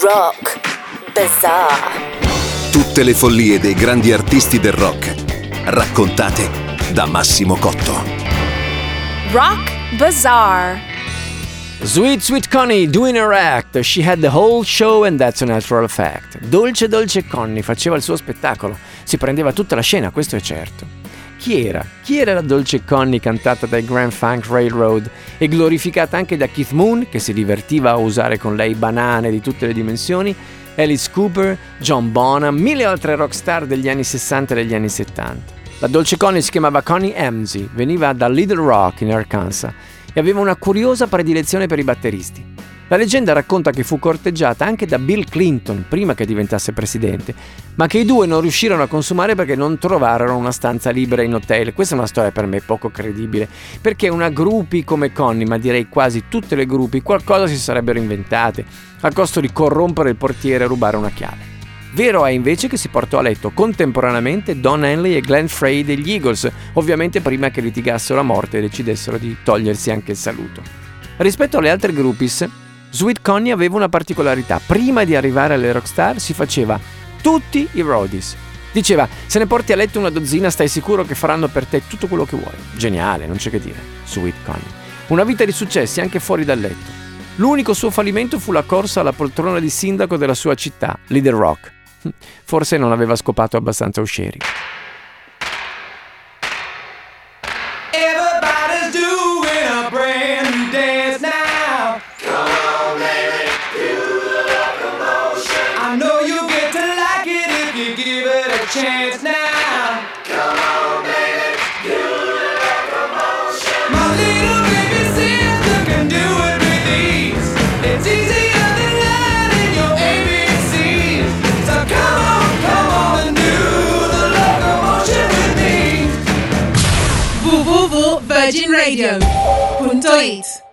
Rock Bazaar. Tutte le follie dei grandi artisti del rock, raccontate da Massimo Cotto. Rock Bazaar. Sweet Sweet Connie doing her act. She had the whole show and that's a natural fact. Dolce Dolce Connie faceva il suo spettacolo. Si prendeva tutta la scena, questo è certo. Chi era? Chi era la Dolce Connie cantata dai Grand Funk Railroad e glorificata anche da Keith Moon, che si divertiva a usare con lei banane di tutte le dimensioni, Alice Cooper, John Bonham, mille altre rockstar degli anni 60 e degli anni 70. La Dolce Connie si chiamava Connie Emsey, veniva da Little Rock in Arkansas e aveva una curiosa predilezione per i batteristi. La leggenda racconta che fu corteggiata anche da Bill Clinton prima che diventasse presidente, ma che i due non riuscirono a consumare perché non trovarono una stanza libera in hotel. Questa è una storia per me poco credibile, perché una groupie come Connie, ma direi quasi tutte le groupie, qualcosa si sarebbero inventate, a costo di corrompere il portiere e rubare una chiave. Vero è invece che si portò a letto contemporaneamente Don Henley e Glenn Frey degli Eagles, ovviamente prima che litigassero a morte e decidessero di togliersi anche il saluto. Rispetto alle altre groupies, Sweet Connie aveva una particolarità: prima di arrivare alle rockstar si faceva tutti i roadies. Diceva: se ne porti a letto una dozzina stai sicuro che faranno per te tutto quello che vuoi. Geniale, non c'è che dire. Sweet Connie. Una vita di successi anche fuori dal letto. L'unico suo fallimento fu la corsa alla poltrona di sindaco della sua città, Little Rock. Forse non aveva scopato abbastanza uscieri. Everybody's doing a brand new dance now. Come on, baby, do the locomotion. I know you'll get to like it if you give it a chance now. Come on, baby, do the locomotion. My little baby sister can do it with ease. It's easier than learning your ABCs. So come on and do the locomotion with me. www.virginradio.it